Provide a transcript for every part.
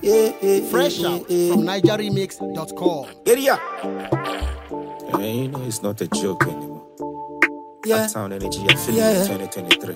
Fresh out from NigerRemix.com. Yeah. And you know it's not a joke anymore. Yeah. Uptown Energy, I feel Yeah. 2023.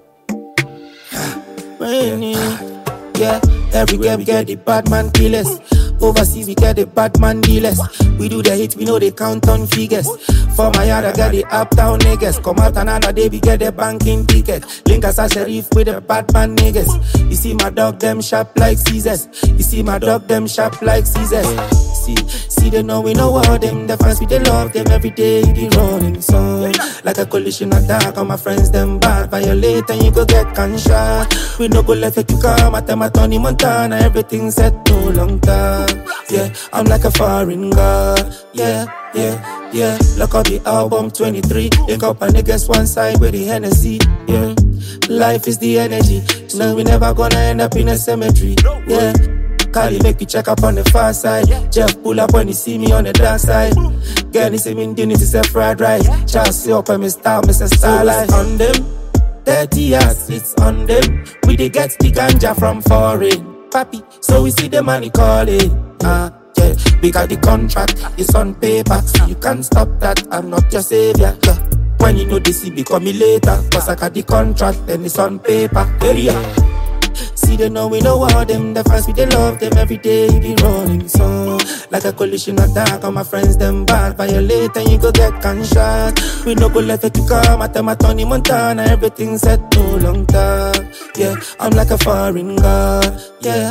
Rainy. Yeah, every girl we get the bad man killers. Overseas we get the bad man dealers. We do the hits, we know they count on figures. For my yard I got the uptown niggas. Come out another day we get the banking ticket. Link us a sheriff with the bad man niggas. You see my dog them sharp like Caesars. You see my dog them sharp like Caesars. See they know we know all them. The fans we they love them every day. They running song like a collision attack. All my friends them bad. Violate and you go get gunshot. We no go left if you come at them at Tony Montana. Everything set no long time. Yeah, I'm like a foreign god. Yeah. Look up the album 23. Link up and niggas one side with the Hennessy. Yeah, life is the energy. No, we never gonna end up in a cemetery. Yeah. Carly make you check up on the far side. Jeff pull up when you see me on the dark side. Girl, you see me in dinner, it's a fried rice. Charles see up and me style, Mr. Starlight. On them, 30 years, it's on them. We dey get the ganja from foreign. Papi, so we see the money calling. Yeah, because the contract is on paper. So you can't stop that, I'm not your savior. Yeah. When you know this, it become me later. Cause I got the contract, then it's on paper. Area. See they know we know all them. The fans we they love them every day. Be rolling so like a collision attack. All my friends them bad. Violate and you go get gunshot. We no go left if you come at them at Tony Montana. Everything set no long time. Yeah, I'm like a foreign god. Yeah.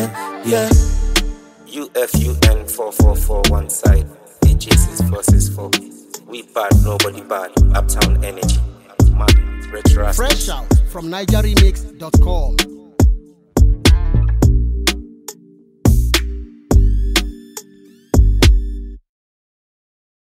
UFUN 444 one side. DJs 464. We bad, nobody bad. Uptown Energy. Man, Rich Rascal. Fresh out from NigerRemix.com.